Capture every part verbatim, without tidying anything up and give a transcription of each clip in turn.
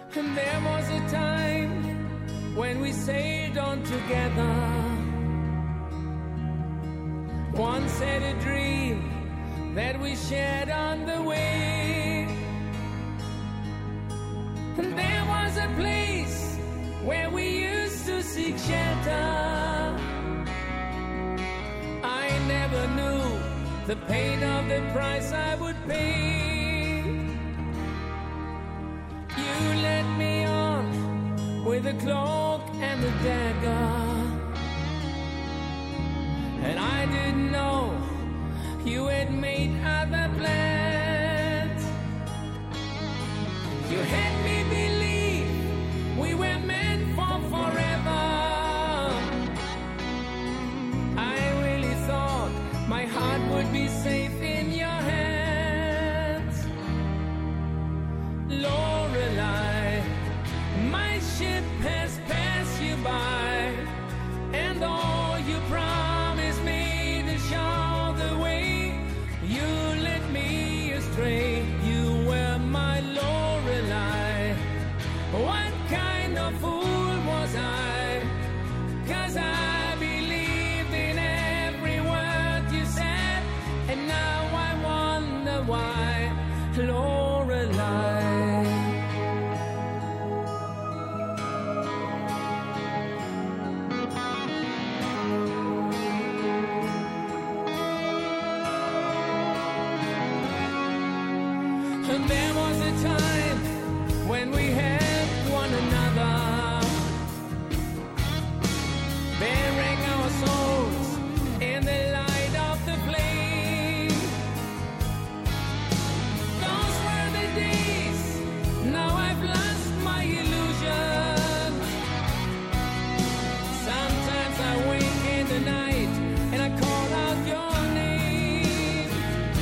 And there was a time when we sailed on together. Once had a dream that we shared on the way. And there was a place where we used to seek shelter. I never knew the pain of the price I would pay. You led me on with the cloak and the dagger, and I didn't know you had made other plans. You had me believe we were meant for forever. I really thought my heart would be safe in your hands. Lorelei, my ship has passed you by, and all you promised me to show the way, you led me astray. You were my Lorelei. What kind of fool was I? 'Cause I believed in every word you said, and now I wonder why, Lorelei. And there was a time when we had one another, bearing our souls in the light of the flame. Those were the days, now I've lost my illusion. Sometimes I wake in the night and I call out your name.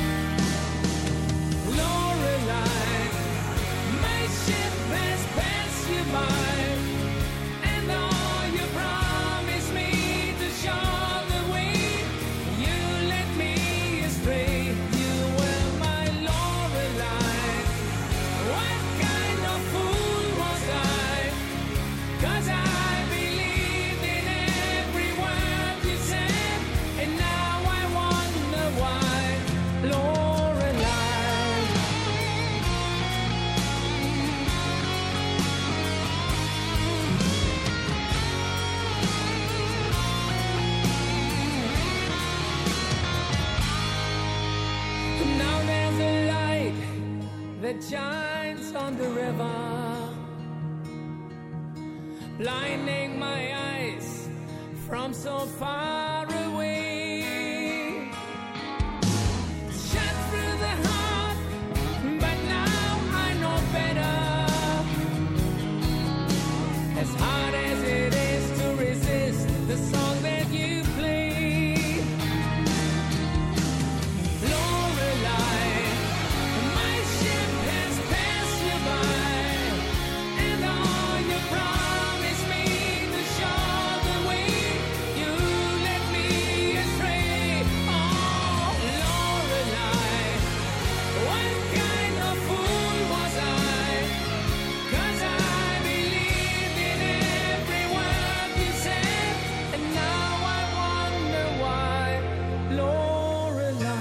Lorelei, my ship has passed you by, and all you promised me to show the way, you led me astray. You were my Lorelei. What kind of fool was I? 'Cause I believed in every word you said, and now I wonder why, Lorelei. Now there's a light that shines on the river, blinding my eyes from so far away. Shut through the heart, but now I know better. As hard as it is to resist the song that you play, Lorelei, my ship has passed you by, and all you promised me to show the way, you led me astray. Oh, Lorelei, what kind of fool was I? 'Cause I believed in every word you said, and now I wonder why, Lorelei.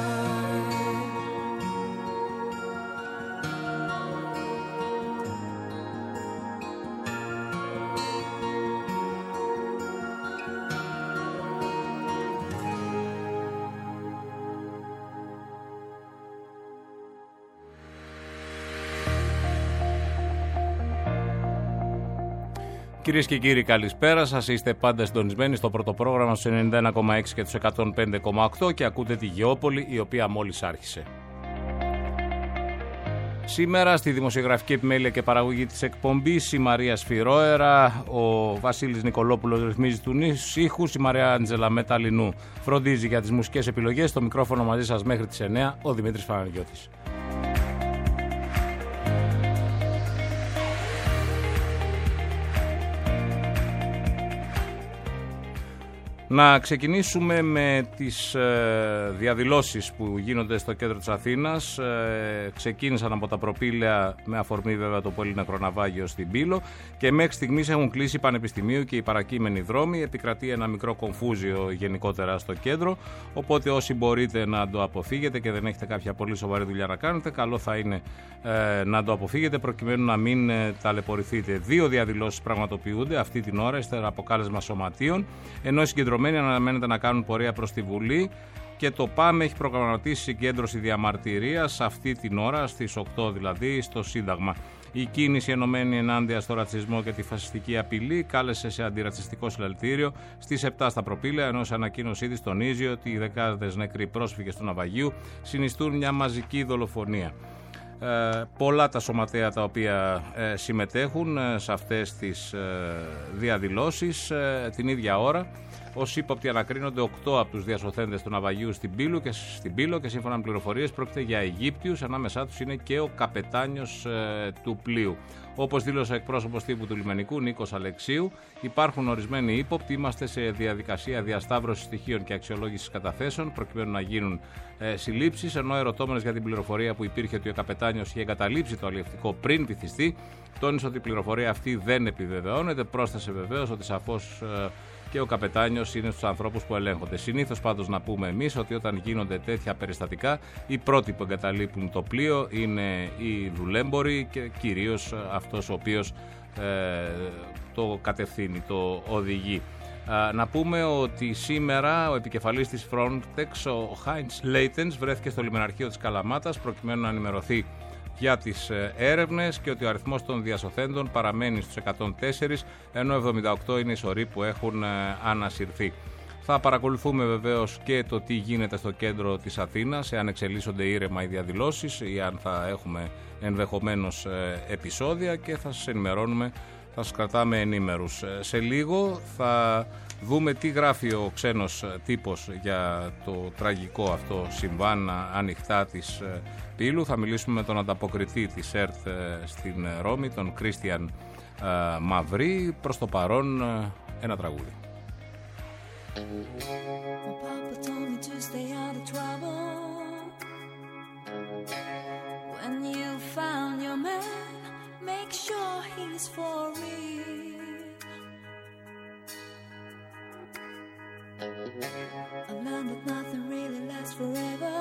Κυρίες και κύριοι, καλησπέρα σας. Είστε πάντα συντονισμένοι στο πρώτο πρόγραμμα στους ενενήντα ένα κόμμα έξι και τους εκατόν πέντε κόμμα οκτώ και ακούτε τη Γεώπολη, η οποία μόλις άρχισε. Σήμερα στη δημοσιογραφική επιμέλεια και παραγωγή της εκπομπής η Μαρία Σφυρόερα, ο Βασίλης Νικολόπουλος ρυθμίζει τους ήχους, η Μαρία Άντζελα Μεταλλινού φροντίζει για τις μουσικές επιλογές. Στο μικρόφωνο μαζί σας μέχρι τις εννιά ο Δημήτρης Παναγιώτης. Να ξεκινήσουμε με τις ε, διαδηλώσεις που γίνονται στο κέντρο της Αθήνας. Ε, ξεκίνησαν από τα προπήλαια, με αφορμή βέβαια το πολυνεκροναυάγιο στην Πύλο, και μέχρι στιγμής έχουν κλείσει Πανεπιστημίου και οι παρακείμενοι δρόμοι. Επικρατεί ένα μικρό κομφούζιο γενικότερα στο κέντρο, οπότε όσοι μπορείτε να το αποφύγετε και δεν έχετε κάποια πολύ σοβαρή δουλειά να κάνετε, καλό θα είναι ε, να το αποφύγετε προκειμένου να μην ε, ταλαιπωρηθείτε. Δύο διαδηλώσεις πραγματοποιούνται αυτή την ώρα, ύστερα από κάλεσμα σωματείων, ενώ οι συγκεντρωμένοι αναμένεται να κάνουν πορεία προς τη Βουλή, και το ΠΑΜ έχει προγραμματίσει συγκέντρωση διαμαρτυρίας αυτή την ώρα, στις οκτώ δηλαδή, στο Σύνταγμα. Η κίνηση ενωμένη ενάντια στο ρατσισμό και τη φασιστική απειλή κάλεσε σε αντιρατσιστικό συλλαλητήριο στις επτά στα προπήλαια, ενώ σε ανακοίνωσή της τονίζει ότι οι δεκάδες νεκροί πρόσφυγες του ναυαγίου συνιστούν μια μαζική δολοφονία. Ε, πολλά τα σωματεία τα οποία ε, συμμετέχουν ε, σε αυτές τις ε, διαδηλώσεις ε, την ίδια ώρα. Ως ύποπτοι ανακρίνονται οκτώ από τους διασωθέντες του ναυαγίου στην Πύλο και, στην Πύλο και σύμφωνα με πληροφορίες πρόκειται για Αιγύπτιους, ανάμεσά τους είναι και ο καπετάνιος ε, του πλοίου. Όπως δήλωσε ο εκπρόσωπος τύπου του λιμενικού Νίκος Αλεξίου, υπάρχουν ορισμένοι ύποπτοι, είμαστε σε διαδικασία διασταύρωσης στοιχείων και αξιολόγησης καταθέσεων προκειμένου να γίνουν ε, συλλήψεις, ενώ ερωτώμενος για την πληροφορία που υπήρχε ότι ο καπετάνιος είχε εγκαταλείψει το αλλιευτικό πριν βυθιστεί, τόνισε ότι η πληροφορία αυτή δεν επιβεβαιώνεται. Πρόσθεσε βεβαίως ότι σαφώς ε, και ο καπετάνιος είναι στους ανθρώπους που ελέγχονται. Συνήθως πάντως να πούμε εμείς ότι όταν γίνονται τέτοια περιστατικά, οι πρώτοι που εγκαταλείπουν το πλοίο είναι οι δουλέμποροι και κυρίως αυτός ο οποίος ε, το κατευθύνει, το οδηγεί. Α, να πούμε ότι σήμερα ο επικεφαλής της Frontex, ο Χάιντς Λέιτενς, βρέθηκε στο λιμεναρχείο της Καλαμάτας προκειμένου να ενημερωθεί για τις έρευνες και ότι ο αριθμός των διασωθέντων παραμένει στους εκατόν τέσσερα, ενώ εβδομήντα οκτώ είναι οι σωροί που έχουν ανασυρθεί. Θα παρακολουθούμε βεβαίως και το τι γίνεται στο κέντρο της Αθήνας, εάν εξελίσσονται ήρεμα οι διαδηλώσεις ή αν θα έχουμε ενδεχομένως επεισόδια, και θα σας ενημερώνουμε, θα σας κρατάμε ενήμερους. Σε λίγο θα δούμε τι γράφει ο ξένος τύπος για το τραγικό αυτό συμβάν ανοιχτά της Πύλου. Θα μιλήσουμε με τον ανταποκριτή της ΕΡΤ στην Ρώμη, τον Κρίστιαν Μαυρή. Προς το παρόν ένα τραγούδι. I learned that nothing really lasts forever.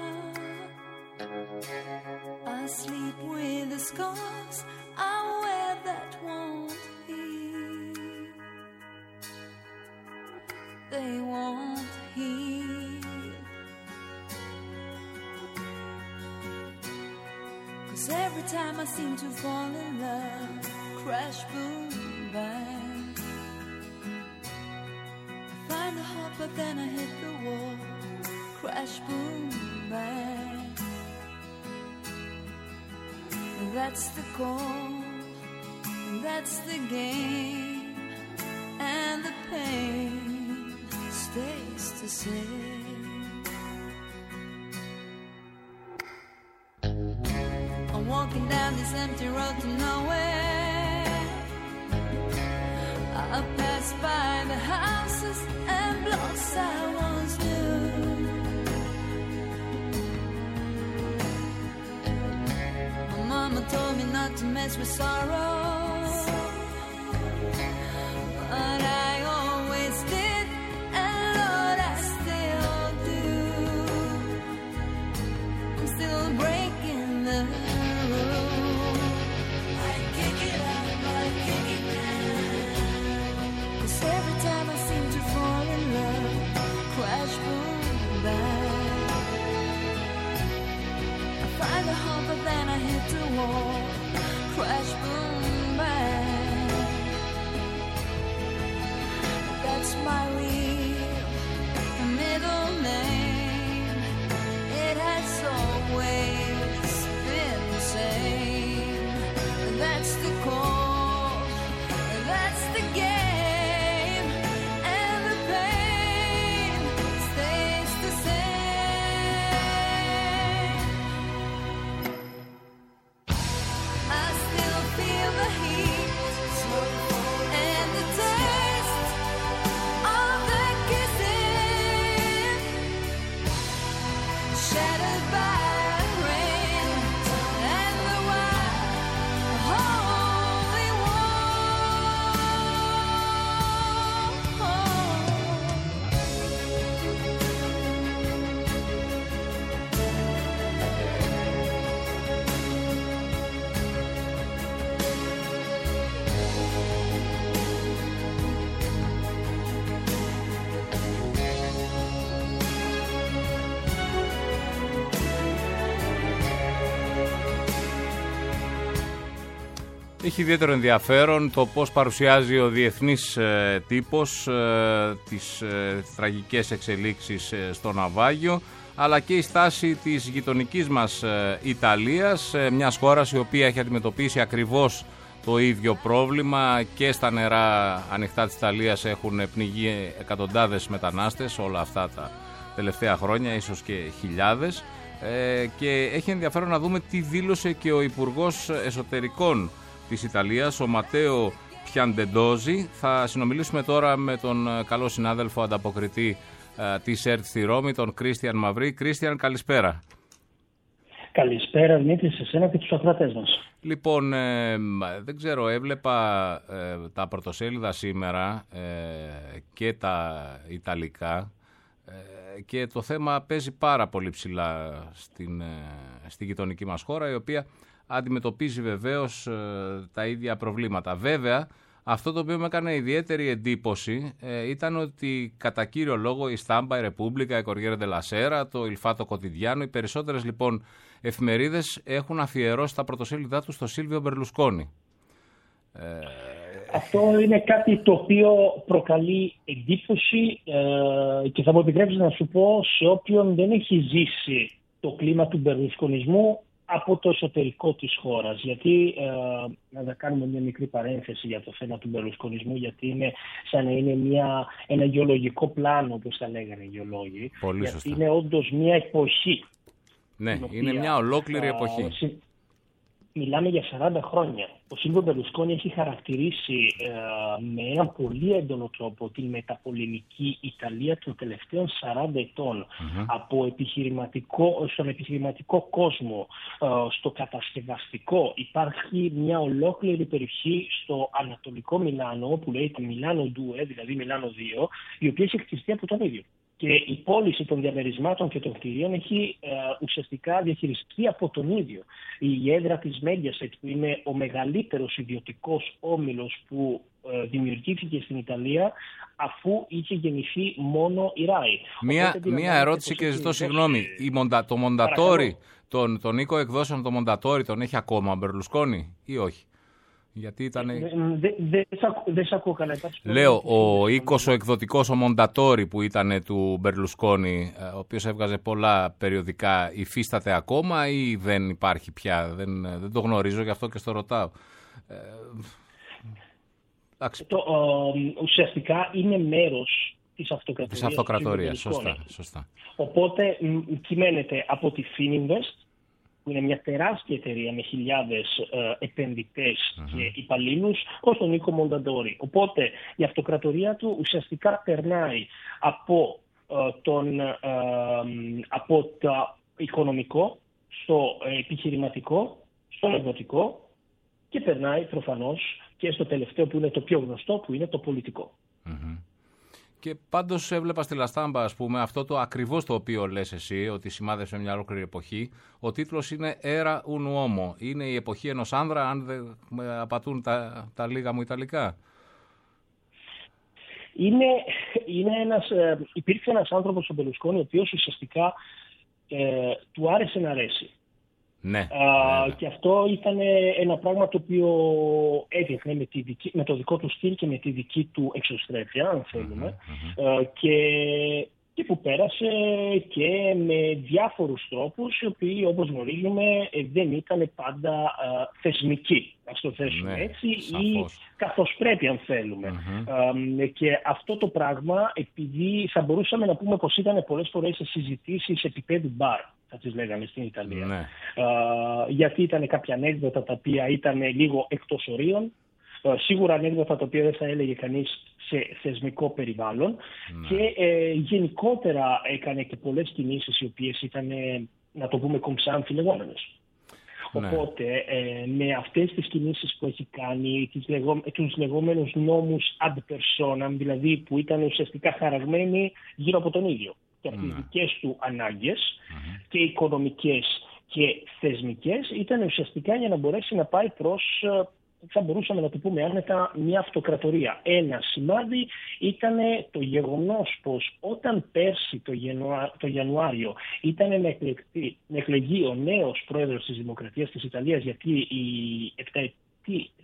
I sleep with the scars I wear that won't heal. They won't heal. 'Cause every time I seem to fall in love, crash, boom, bang. Find the heart, but then I hit the wall. Crash, boom, bang. That's the goal, that's the game, and the pain stays the same. I'm walking down this empty road to nowhere. I pass by the houses and blocks I once knew. My mama told me not to mess with sorrow, but I always did, and Lord, I still do. I'm still breaking the rules. I kick it up, I kick it down. 'Cause every time I seem to fall in love, crash, boom, bang. I find the hope, but then I hit the wall. Crash, boom, Έχει ιδιαίτερο ενδιαφέρον το πώς παρουσιάζει ο διεθνής ε, τύπος ε, τις ε, τραγικές εξελίξεις ε, στο ναυάγιο, αλλά και η στάση της γειτονικής μας ε, Ιταλίας, ε, μιας χώρας η οποία έχει αντιμετωπίσει ακριβώς το ίδιο πρόβλημα. Και στα νερά ανοιχτά της Ιταλίας έχουν πνιγεί εκατοντάδες μετανάστες όλα αυτά τα τελευταία χρόνια, ίσως και χιλιάδες. Ε, και έχει ενδιαφέρον να δούμε τι δήλωσε και ο Υπουργός Εσωτερικών της Ιταλίας, ο Ματέο Πιαντεντόζη. Θα συνομιλήσουμε τώρα με τον καλό συνάδελφο ανταποκριτή ε, της ΕΡΤ στη Ρώμη, τον Κρίστιαν Μαυρή. Κρίστιαν, καλησπέρα. Καλησπέρα, Δημήτρη, σε εσένα και τους ακροατές μας. Λοιπόν, ε, δεν ξέρω, έβλεπα ε, τα πρωτοσέλιδα σήμερα ε, και τα Ιταλικά ε, και το θέμα παίζει πάρα πολύ ψηλά στην, ε, στη γειτονική μας χώρα, η οποία αντιμετωπίζει βεβαίως ε, τα ίδια προβλήματα. Βέβαια, αυτό το οποίο με έκανε ιδιαίτερη εντύπωση ε, ήταν ότι κατά κύριο λόγο η Στάμπα, η Ρεπούμπλικα, η Κοριέρε ντε Σέρα, το Ιλφάτο Κοτιδιάνο, οι περισσότερες λοιπόν εφημερίδες έχουν αφιερώσει τα πρωτοσέλιδά τους στο Σίλβιο Μπερλουσκόνι. Ε... Αυτό είναι κάτι το οποίο προκαλεί εντύπωση ε, και θα μου επιτρέψεις να σου πω σε όποιον δεν έχει ζήσει το κλίμα του μπερλουσκονισμού από το εσωτερικό της χώρας. Γιατί, ε, να κάνουμε μια μικρή παρένθεση για το θέμα του μπερλουσκονισμού, γιατί είναι σαν να είναι μια, ένα γεωλογικό πλάνο, όπως θα λέγανε οι γεωλόγοι. Πολύ γιατί σωστά. είναι όντως μια εποχή. Ναι, οποία, είναι μια ολόκληρη α, εποχή. συ, μιλάμε για σαράντα χρόνια. Ο Σίλβιο Μπερλουσκόνι έχει χαρακτηρίσει ε, με έναν πολύ έντονο τρόπο την μεταπολεμική Ιταλία των τελευταίων σαράντα ετών. Mm-hmm. Από επιχειρηματικό, στον επιχειρηματικό κόσμο, ε, στο κατασκευαστικό. Υπάρχει μια ολόκληρη περιοχή στο ανατολικό Μιλάνο, που λέγεται Μιλάνο Ντουε, δηλαδή Μιλάνο δύο, η οποία έχει χτιστεί από τον ίδιο. Και η πώληση των διαμερισμάτων και των κτηρίων έχει ε, ουσιαστικά διαχειριστεί από τον ίδιο. Η έδρα της Mediaset, που είναι ο μεγαλύτερος ιδιωτικός όμιλος που ε, δημιουργήθηκε στην Ιταλία, αφού είχε γεννηθεί μόνο η ράι. Μία, μία ερώτηση και ζητώ συγγνώμη. Η Μοντα, το Μοντατόρι, τον, τον οίκο εκδόσεων το Μοντατόρι, τον έχει ακόμα ο Μπερλουσκόνι ή όχι? Γιατί ήταν... Δεν δε, δε σ' ακούω καλά. Λέω, ο οίκος ο εκδοτικός, ο Μοντατόρι που ήταν του Μπερλουσκόνι, ο οποίος έβγαζε πολλά περιοδικά, υφίσταται ακόμα ή δεν υπάρχει πια? Δεν, δεν το γνωρίζω, γι' αυτό και στο ρωτάω. Ε, το, ο, ουσιαστικά είναι μέρος της αυτοκρατορίας. Της αυτοκρατορίας, σωστά, σωστά. Οπότε μ, κυμαίνεται από τη Fininvest, που είναι μια τεράστια εταιρεία με χιλιάδες ε, επενδυτές uh-huh. και υπαλλήλους, ως τον Νίκο Μονταντόρι. Οπότε η αυτοκρατορία του ουσιαστικά περνάει από, ε, τον, ε, από το οικονομικό στο επιχειρηματικό, στο εργοτικό και περνάει προφανώς και στο τελευταίο που είναι το πιο γνωστό, που είναι το πολιτικό. Uh-huh. Και πάντως έβλεπα στη Λαστάμπα, ας πούμε, αυτό το ακριβώς το οποίο λες εσύ, ότι σημάδεψε μια ολόκληρη εποχή. Ο τίτλος είναι «Era un uomo». Είναι η εποχή ενός άνδρα, αν δεν απατούν τα, τα λίγα μου Ιταλικά. Είναι, είναι ένας, ε, υπήρξε ένας άνθρωπος ο Μπερλουσκόνι, ο οποίος ουσιαστικά ε, του άρεσε να αρέσει. Ναι, Α, και αυτό ήταν ένα πράγμα το οποίο έδειχνε με, τη δική, με το δικό του στυλ και με τη δική του εξωστρέφεια, αν θέλουμε, mm-hmm. Α, και, και που πέρασε και με διάφορους τρόπους, οι οποίοι, όπως γνωρίζουμε, δεν ήταν πάντα α, θεσμικοί, ας το θέσουμε ναι, έτσι, σαφώς. Ή καθώς πρέπει, αν θέλουμε. Mm-hmm. Α, και αυτό το πράγμα, επειδή θα μπορούσαμε να πούμε πως ήταν πολλές φορές σε συζητήσεις επίπεδου μπαρ, θα τις λέγαμε στην Ιταλία. Ναι. Uh, γιατί ήταν κάποια ανέκδοτα τα οποία ήταν λίγο εκτός ορίων. Uh, σίγουρα ανέκδοτα τα οποία δεν θα έλεγε κανείς σε θεσμικό περιβάλλον. Ναι. Και uh, γενικότερα έκανε και πολλές κινήσεις οι οποίες ήταν, να το πούμε, κομψάμφι λεγόμενες. Ναι. Οπότε ε, με αυτές τις κινήσεις που έχει κάνει, τις λεγό, τους λεγόμενους νόμους ad personam, δηλαδή που ήταν ουσιαστικά χαραγμένοι γύρω από τον ίδιο. Και από τις δικές του ανάγκες mm-hmm. και οικονομικές και θεσμικές, ήταν ουσιαστικά για να μπορέσει να πάει προς, θα μπορούσαμε να το πούμε άνετα, μια αυτοκρατορία. Ένα σημάδι ήταν το γεγονός πως όταν πέρσι το, Γενουά, το Ιανουάριο ήταν να εκλεγεί, να εκλεγεί ο νέος πρόεδρος της Δημοκρατίας της Ιταλίας, γιατί η επταετή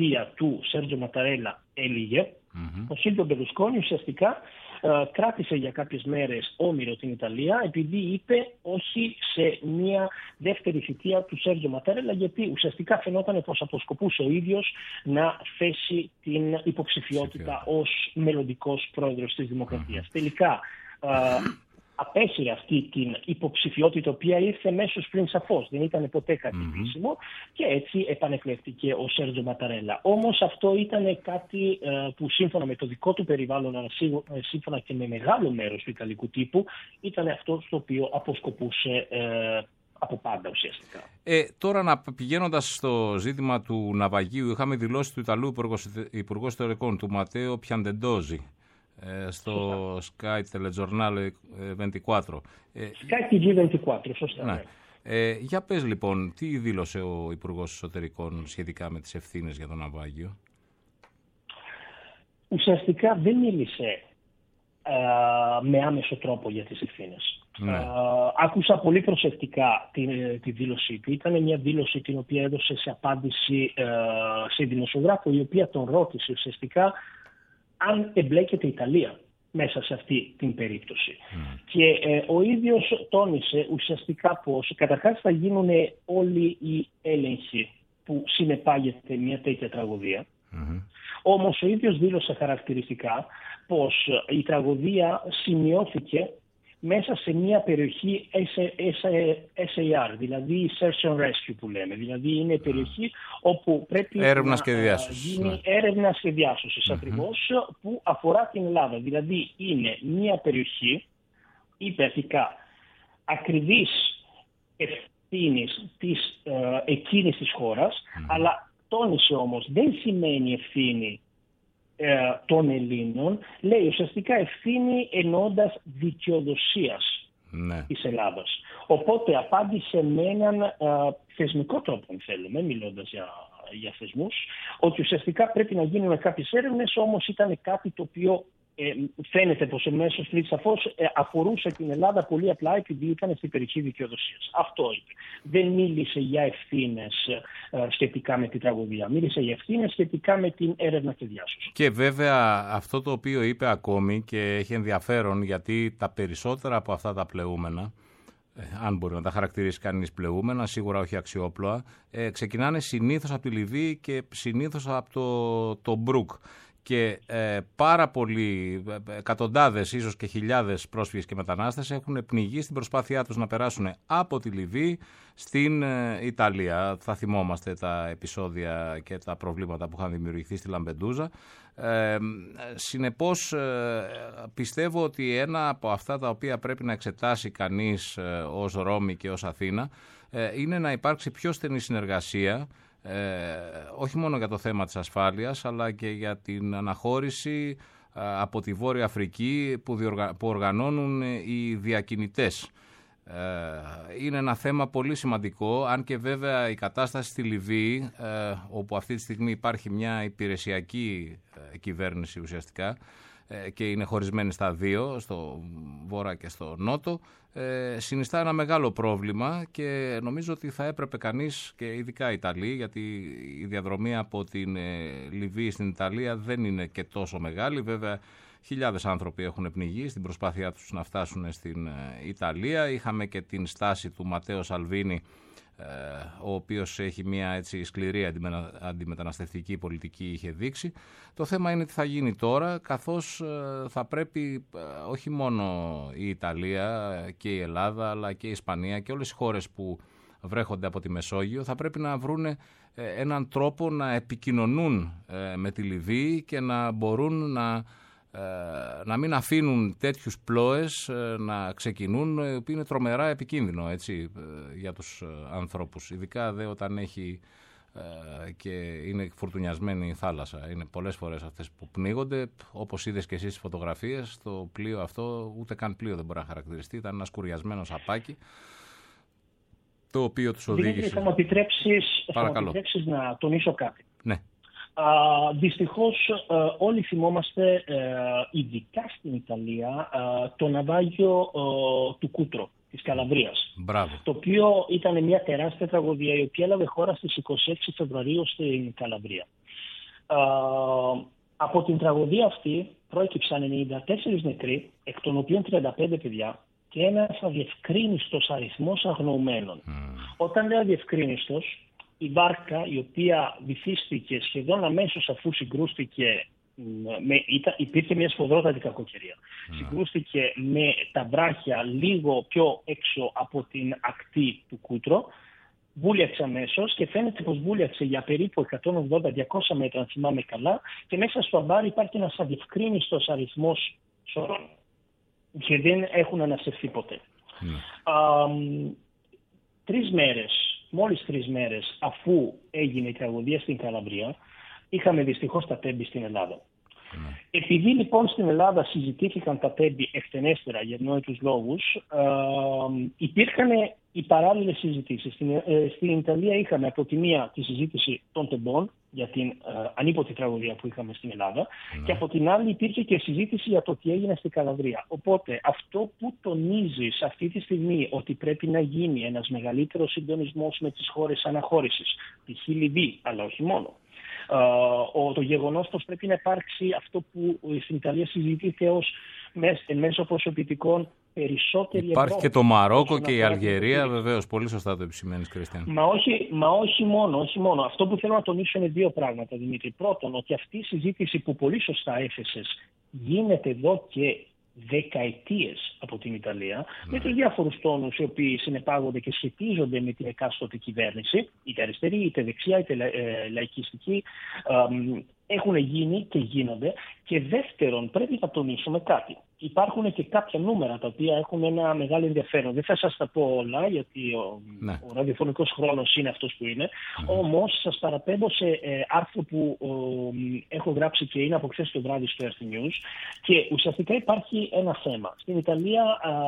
θητεία του Σέρτζο Ματαρέλα έλυγε, Mm-hmm. ο Σίλβιο Μπερλουσκόνι ουσιαστικά ε, κράτησε για κάποιες μέρες όμοιρο την Ιταλία, επειδή είπε όχι σε μια δεύτερη θητεία του Σέρτζο Ματαρέλα, γιατί ουσιαστικά φαινόταν πως αποσκοπούσε ο ίδιος να θέσει την υποψηφιότητα ως μελλοντικός πρόεδρος της Δημοκρατίας. Mm-hmm. Τελικά ε, απέσυρε αυτή την υποψηφιότητα, η οποία ήρθε μέσως πριν σαφώς, δεν ήταν ποτέ κάτι Mm-hmm. επίσημο, και έτσι επανεκλέχθηκε ο Σέρτζο Ματαρέλα. Όμως αυτό ήταν κάτι ε, που σύμφωνα με το δικό του περιβάλλον, αλλά σύμφωνα και με μεγάλο μέρος του ιταλικού τύπου, ήταν αυτό στο οποίο αποσκοπούσε ε, από πάντα ουσιαστικά. Ε, τώρα, να πηγαίνοντας στο ζήτημα του ναυαγίου, είχαμε δηλώσει του Ιταλού Υπουργού Ιστορικών, του Ματέο Πιαντεντόζη, στο Sky Telegiornale είκοσι τέσσερα. Sky τι βι είκοσι τέσσερα, σωστά. Ναι. Ε, για πες λοιπόν, τι δήλωσε ο Υπουργός Εσωτερικών σχετικά με τις ευθύνες για το ναυάγιο? Ουσιαστικά δεν μίλησε α, με άμεσο τρόπο για τις ευθύνες. Ναι. Α, άκουσα πολύ προσεκτικά τη, τη δήλωσή του. Ήταν μια δήλωση την οποία έδωσε σε απάντηση α, σε δημοσιογράφο, η οποία τον ρώτησε ουσιαστικά αν εμπλέκεται η Ιταλία μέσα σε αυτή την περίπτωση. Mm. Και ε, ο ίδιος τόνισε ουσιαστικά πως καταρχάς θα γίνουν όλοι οι έλεγχοι που συνεπάγεται μια τέτοια τραγωδία. Mm-hmm. Όμως ο ίδιος δήλωσε χαρακτηριστικά πως η τραγωδία σημειώθηκε μέσα σε μια περιοχή ες έι αρ, δηλαδή Search and Rescue που λέμε. Δηλαδή είναι περιοχή όπου πρέπει έρευνα να γίνει ναι. έρευνα και διάσωσης mm-hmm. ακριβώς, που αφορά την Ελλάδα. Δηλαδή είναι μια περιοχή υπερτικά ακριβής ευθύνης της ε, εκείνης της χώρας, mm-hmm. αλλά τόνισε όμως δεν σημαίνει ευθύνη των Ελλήνων, λέει ουσιαστικά ευθύνη εννοώντας δικαιοδοσίας ναι. της Ελλάδας. Οπότε απάντησε με έναν α, θεσμικό τρόπο, αν θέλουμε, μιλώντας για, για θεσμούς, ότι ουσιαστικά πρέπει να γίνουν κάποιες έρευνες, όμως ήταν κάτι το οποίο ε, φαίνεται πως εμέσως σαφώς ε, αφορούσε την Ελλάδα πολύ απλά επειδή ήταν στην περιοχή δικαιοδοσίας. Αυτό είπε. Δεν μίλησε για ευθύνες ε, σχετικά με την τραγωδία. Μίλησε για ευθύνες σχετικά με την έρευνα και διάσωση. Και βέβαια αυτό το οποίο είπε ακόμη και έχει ενδιαφέρον, γιατί τα περισσότερα από αυτά τα πλεούμενα, ε, αν μπορεί να τα χαρακτηρίσει κανείς πλεούμενα, σίγουρα όχι αξιόπλοα, ε, ξεκινάνε συνήθως από τη Λιβύη και συνήθως από το, το Μπρουκ. Και ε, πάρα πολλοί, εκατοντάδες ίσως και χιλιάδες πρόσφυγες και μετανάστες έχουν πνιγεί στην προσπάθειά τους να περάσουν από τη Λιβύη στην ε, Ιταλία. Θα θυμόμαστε τα επεισόδια και τα προβλήματα που είχαν δημιουργηθεί στη Λαμπεντούζα. Ε, συνεπώς ε, πιστεύω ότι ένα από αυτά τα οποία πρέπει να εξετάσει κανείς ε, ως Ρώμη και ως Αθήνα ε, είναι να υπάρξει πιο στενή συνεργασία, Ε, όχι μόνο για το θέμα της ασφάλειας, αλλά και για την αναχώρηση ε, από τη Βόρεια Αφρική που, διοργα... που οργανώνουν οι διακινητές. Ε, είναι ένα θέμα πολύ σημαντικό, αν και βέβαια η κατάσταση στη Λιβύη, ε, όπου αυτή τη στιγμή υπάρχει μια υπηρεσιακή ε, κυβέρνηση ουσιαστικά, και είναι χωρισμένη στα δύο, στο βόρα και στο νότο, ε, συνιστά ένα μεγάλο πρόβλημα και νομίζω ότι θα έπρεπε κανείς, και ειδικά οι Ιταλοί, γιατί η διαδρομή από την ε, Λιβύη στην Ιταλία δεν είναι και τόσο μεγάλη, βέβαια χιλιάδες άνθρωποι έχουν πνιγεί στην προσπάθειά τους να φτάσουν στην ε, Ιταλία. Είχαμε και την στάση του Ματέο Σαλβίνη, ο οποίος έχει μια έτσι σκληρή αντιμεταναστευτική πολιτική, είχε δείξει. Το θέμα είναι τι θα γίνει τώρα, καθώς θα πρέπει όχι μόνο η Ιταλία και η Ελλάδα, αλλά και η Ισπανία και όλες οι χώρες που βρέχονται από τη Μεσόγειο θα πρέπει να βρουν έναν τρόπο να επικοινωνούν με τη Λιβύη και να μπορούν να να μην αφήνουν τέτοιους πλόες να ξεκινούν, που είναι τρομερά επικίνδυνο, έτσι, για τους ανθρώπους, ειδικά δε όταν έχει και είναι φουρτουνιασμένη η θάλασσα. Είναι πολλές φορές αυτές που πνίγονται, όπως είδες και εσύ στις φωτογραφίες. Το πλοίο αυτό ούτε καν πλοίο δεν μπορεί να χαρακτηριστεί, ήταν ένα σκουριασμένο σαπάκι το οποίο τους οδήγησε. Θα μου επιτρέψεις, θα μου επιτρέψεις να τονίσω κάτι. Ναι. Uh, δυστυχώς uh, όλοι θυμόμαστε, uh, ειδικά στην Ιταλία, uh, το ναυάγιο uh, του Κούτρο, της Καλαβρίας. Μπράβο. Το οποίο ήταν μια τεράστια τραγωδία η οποία έλαβε χώρα στις είκοσι έξι Φεβρουαρίου στην Καλαβρία. Α, από την τραγωδία αυτή προέκυψαν ενενήντα τέσσερις νεκροί, εκ των οποίων τριάντα πέντε παιδιά, και ένας αδιευκρίνιστος αριθμός αγνοωμένων. Mm. Όταν λέω αδιευκρίνιστος, η βάρκα η οποία βυθίστηκε σχεδόν αμέσως αφού συγκρούστηκε, με, ήταν, υπήρχε μια σφοδρότατη κακοκαιρία. Mm. Συγκρούστηκε με τα βράχια λίγο πιο έξω από την ακτή του Κούτρο, βούλιαξε αμέσως και φαίνεται πως βούλιαξε για περίπου εκατόν ογδόντα με διακόσια μέτρα, αν θυμάμαι καλά, και μέσα στο αμπάρι υπάρχει ένας αδιευκρίνιστος αριθμός σωρών και δεν έχουν ανασυρθεί ποτέ. Mm. Α, τρεις μέρες, μόλις τρεις μέρες αφού έγινε η τραγωδία στην Καλαβρία, είχαμε δυστυχώς τα τέμπη στην Ελλάδα. Mm. Επειδή λοιπόν στην Ελλάδα συζητήθηκαν τα τέμπη εκτενέστερα για νόητους λόγους, α, υπήρχαν οι παράλληλες συζητήσεις. Στην, ε, στην Ιταλία είχαμε από τη μία τη συζήτηση των τεμπών για την ε, ανίποτη τραγωδία που είχαμε στην Ελλάδα, mm. και από την άλλη υπήρχε και συζήτηση για το τι έγινε στην Καλαβρία. Οπότε αυτό που τονίζει σε αυτή τη στιγμή ότι πρέπει να γίνει ένας μεγαλύτερος συντονισμός με τις χώρες αναχώρησης, π.χ. Λιβύη, αλλά όχι μόνο. Uh, το γεγονός πως πρέπει να υπάρξει αυτό που στην Ιταλία συζητείται ως μέσω προσωπητικών περισσότερη Υπάρχει Ευρώπη, και το Μαρόκο και η Αλγερία, βεβαίως, πολύ σωστά το επισημαίνεις, Κριστιαν. Μα όχι, μα όχι μόνο, όχι μόνο. Αυτό που θέλω να τονίσω είναι δύο πράγματα, Δημήτρη. Πρώτον, ότι αυτή η συζήτηση που πολύ σωστά έθεσες γίνεται εδώ και δεκαετίες από την Ιταλία, mm. με τους διάφορους τόνους οι οποίοι συνεπάγονται και σχετίζονται με την εκάστοτε κυβέρνηση, είτε αριστερή, είτε δεξιά, είτε λα, ε, λαϊκιστική, ε, έχουν γίνει και γίνονται. Και δεύτερον, πρέπει να τονίσουμε κάτι. Υπάρχουν και κάποια νούμερα τα οποία έχουν ένα μεγάλο ενδιαφέρον. Δεν θα σας τα πω όλα, γιατί ο, ναι. ο ραδιοφωνικός χρόνος είναι αυτός που είναι. Mm. Όμως, σας παραπέμπω σε ε, άρθρο που ε, έχω γράψει και είναι από χθες το βράδυ στο Earth News. Και ουσιαστικά υπάρχει ένα θέμα. Στην Ιταλία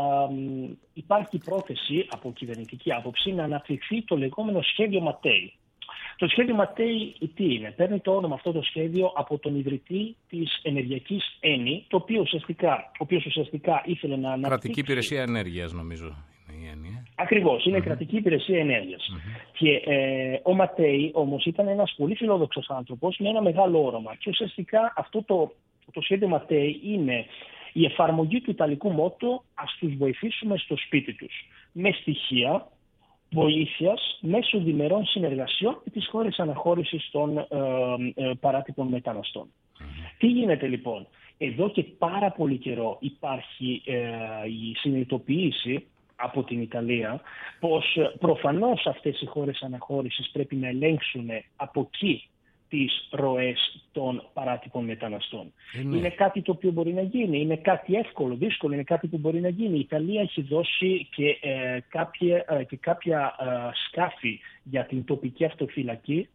ε, υπάρχει πρόθεση από κυβερνητική άποψη να αναπτυχθεί το λεγόμενο σχέδιο Ματέι. Το σχέδιο Ματέι τι είναι? Παίρνει το όνομα αυτό το σχέδιο από τον ιδρυτή της ενεργειακής Eni, το οποίο ουσιαστικά, ο οποίος ουσιαστικά ήθελε να αναπτύξει... Κρατική υπηρεσία ενέργειας, νομίζω είναι η Eni. Ακριβώς, είναι mm-hmm. κρατική υπηρεσία ενέργειας. Mm-hmm. Και ε, ο Ματέι όμως ήταν ένας πολύ φιλόδοξος άνθρωπος με ένα μεγάλο όρομα. Και ουσιαστικά αυτό το, το σχέδιο Ματέι είναι η εφαρμογή του ιταλικού μότο «Ας τους βοηθήσουμε στο σπίτι τους», με στοιχεία βοήθειας μέσω διμερών συνεργασιών με τις χώρες αναχώρησης των ε, ε, παράτυπων μεταναστών. Mm-hmm. Τι γίνεται λοιπόν? Εδώ και πάρα πολύ καιρό υπάρχει ε, η συνειδητοποίηση από την Ιταλία πως προφανώς αυτές οι χώρες αναχώρησης πρέπει να ελέγξουν από εκεί τις ροές των παράτυπων μεταναστών. Είναι. είναι κάτι το οποίο μπορεί να γίνει, είναι κάτι εύκολο, δύσκολο, είναι κάτι που μπορεί να γίνει. Η Ιταλία έχει δώσει και, ε, κάποια, ε, και κάποια ε, σκάφη για την τοπική αυτοφυλακή,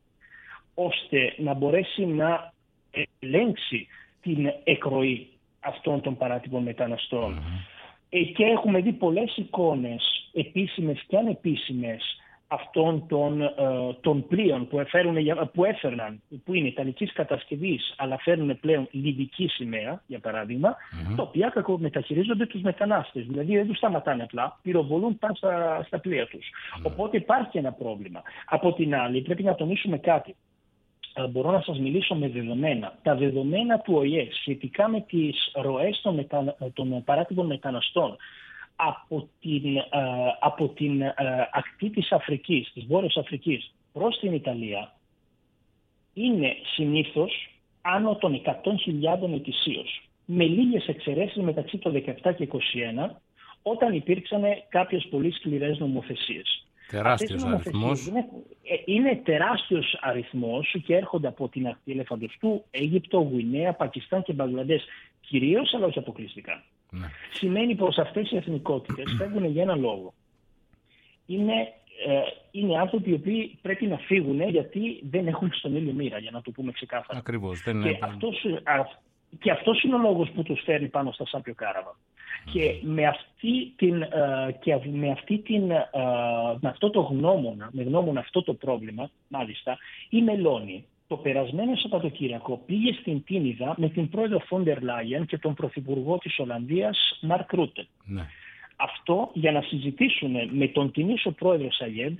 ώστε να μπορέσει να ελέγξει την εκροή αυτών των παράτυπων μεταναστών. Mm-hmm. Ε, και έχουμε δει πολλές εικόνες, επίσημες και ανεπίσημες, αυτών των, ε, των πλοίων που, έφερουν, που έφερναν, που είναι ιταλικής κατασκευής, αλλά φέρνουν πλέον λιβική σημαία, για παράδειγμα, mm-hmm. τα οποία κακομεταχειρίζονται τους μετανάστες. Δηλαδή δεν τους σταματάνε απλά, πυροβολούν πάνω στα, στα πλοία τους. Mm-hmm. Οπότε υπάρχει ένα πρόβλημα. Από την άλλη, πρέπει να τονίσουμε κάτι. Ε, μπορώ να σας μιλήσω με δεδομένα. Τα δεδομένα του Ο Η Ε σχετικά με τις ροές των, μετα... των παράτυπων μεταναστών από την, ε, από την ε, ακτή της Αφρικής, της Βόρειας Αφρικής προς την Ιταλία είναι συνήθως άνω των εκατό χιλιάδων ετησίως, με λίγες εξαιρέσεις μεταξύ των δεκαεπτά και είκοσι ένα, όταν υπήρξαν κάποιες πολύ σκληρές νομοθεσίες. Τεράστιος αριθμός. Είναι, είναι τεράστιος αριθμός και έρχονται από την ακτή Ελεφαντοστού, Αίγυπτο, Γουινέα, Πακιστάν και Μπαγκλαντές κυρίως, αλλά όχι αποκλειστικά. Ναι. Σημαίνει πως αυτές οι εθνικότητες φεύγουν για έναν λόγο. Είναι, ε, είναι άνθρωποι οι οποίοι πρέπει να φύγουν γιατί δεν έχουν στον ήλιο μοίρα, για να το πούμε ξεκάθαρα. Ακριβώς. Δεν και, είναι... αυτός, α, και αυτός είναι ο λόγος που τους φέρνει πάνω στα Σάπιο Κάραβα. Mm. Και, με, αυτή την, ε, και με, αυτή την, ε, με αυτό το γνώμονα, με γνώμονα αυτό το πρόβλημα, μάλιστα, η Μελώνη το περασμένο Σαββατοκύριακο πήγε στην Τίνιδα με την πρόεδρο Φόντερ Λάιεν και τον πρωθυπουργό της Ολλανδίας Μαρκ Ρούτε. Ναι. Αυτό για να συζητήσουν με τον την ίσο πρόεδρο Σαγέντ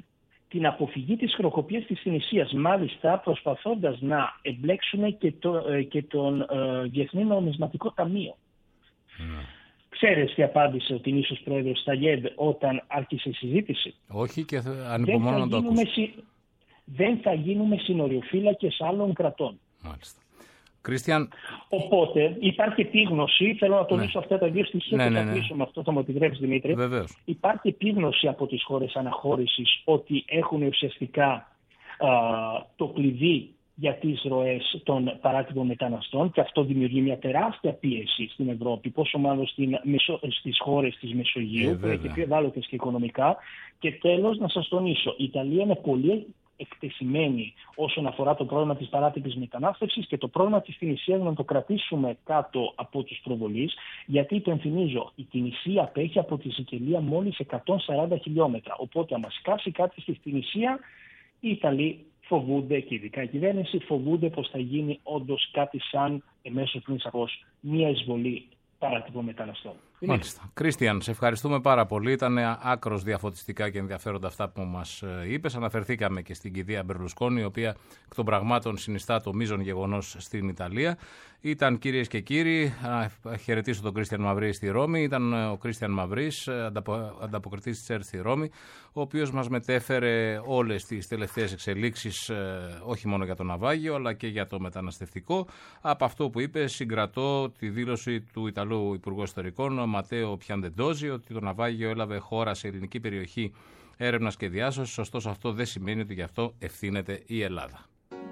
την αποφυγή της χρεοκοπίας της Τινησίας, μάλιστα προσπαθώντας να εμπλέξουν και, το, και τον ε, Διεθνή Νομισματικό Ταμείο. Mm. Ξέρεις τι απάντησε ο Τινήσιος πρόεδρος Ταγιέντ όταν άρχισε η συζήτηση? Όχι, και ανυπομονώ να το ακούσω. Συ... Δεν θα γίνουμε συνοριοφύλακες άλλων κρατών. Μάλιστα. Κρίστιαν. Οπότε υπάρχει επίγνωση, θέλω να τονίσω ναι. αυτά τα δύο στοιχεία ναι, και ναι, θα ναι. κλείσω με αυτό, θα μου επιτρέψεις Δημήτρη. Βεβαίως. Υπάρχει επίγνωση από τις χώρες αναχώρησης ότι έχουν ουσιαστικά α, το κλειδί για τις ροές των παράτυπων μεταναστών και αυτό δημιουργεί μια τεράστια πίεση στην Ευρώπη, πόσο μάλλον στην, στις χώρες της Μεσογείου, ε, που είναι και πιο ευάλωτες και οικονομικά. Και τέλος να σας τονίσω, η Ιταλία είναι πολύ εκτεθειμένη όσον αφορά το πρόβλημα της παράτυπης μετανάστευσης και το πρόβλημα της Τινησίας να το κρατήσουμε κάτω από τους προβολείς, γιατί υπενθυμίζω, η Τινησία απέχει από τη Σικελία μόλις εκατόν σαράντα χιλιόμετρα. Οπότε, αν σκάσει κάτι στη Τινησία, οι Ιταλοί φοβούνται, και ειδικά η κυβέρνηση, φοβούνται πως θα γίνει όντως κάτι σαν εμέσως πριν σαφώς μια εισβολή παράτυπων μεταναστών. Μάλιστα. Κρίστιαν, σε ευχαριστούμε πάρα πολύ. Ήταν άκρως διαφωτιστικά και ενδιαφέροντα αυτά που μας είπες. Αναφερθήκαμε και στην κηδεία Μπερλουσκόνη, η οποία εκ των πραγμάτων συνιστά το μείζον γεγονός στην Ιταλία. Ήταν, κυρίες και κύριοι, να χαιρετήσω τον Κρίστιαν Μαυρή στη Ρώμη. Ήταν ο Κρίστιαν Μαυρής, ανταποκριτής της ΕΡΤ στη Ρώμη, ο οποίος μας μετέφερε όλες τις τελευταίες εξελίξεις, όχι μόνο για το ναυάγιο, αλλά και για το μεταναστευτικό. Από αυτό που είπε, συγκρατώ τη δήλωση του Ιταλού Υπουργού Εσωτερικών, Ματέο Πιαντεντόζη, ότι το ναυάγιο έλαβε χώρα σε ελληνική περιοχή έρευνας και διάσωσης. Ωστόσο, αυτό δεν σημαίνει ότι γι' αυτό ευθύνεται η Ελλάδα.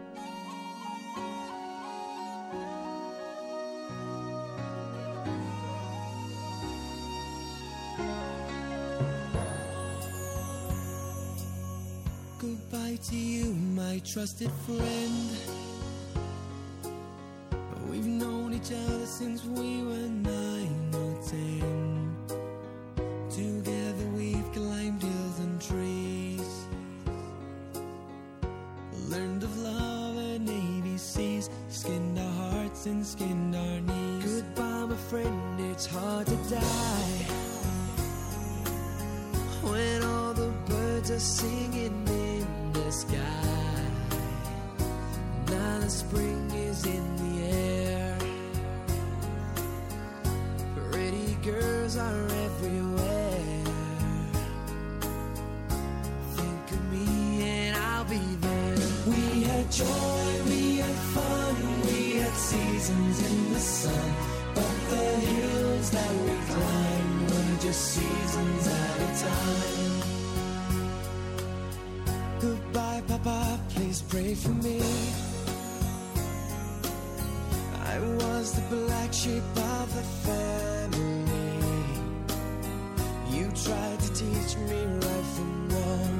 Goodbye to you, my trusted friend. We've known each other since we were nine or ten. Together we've climbed hills and trees, learned of love and A B Cs, skinned our hearts and skinned our knees. Goodbye, my friend, it's hard to die when all the birds are singing in the sky. Now the spring is in the air, pretty girls are everywhere. Think of me and I'll be there. We had joy, we had fun, we had seasons in the sun, but the hills that we climbed were just seasons at a time. Goodbye, Papa, please pray for me. I was the black sheep of the family. You tried to teach me right from wrong.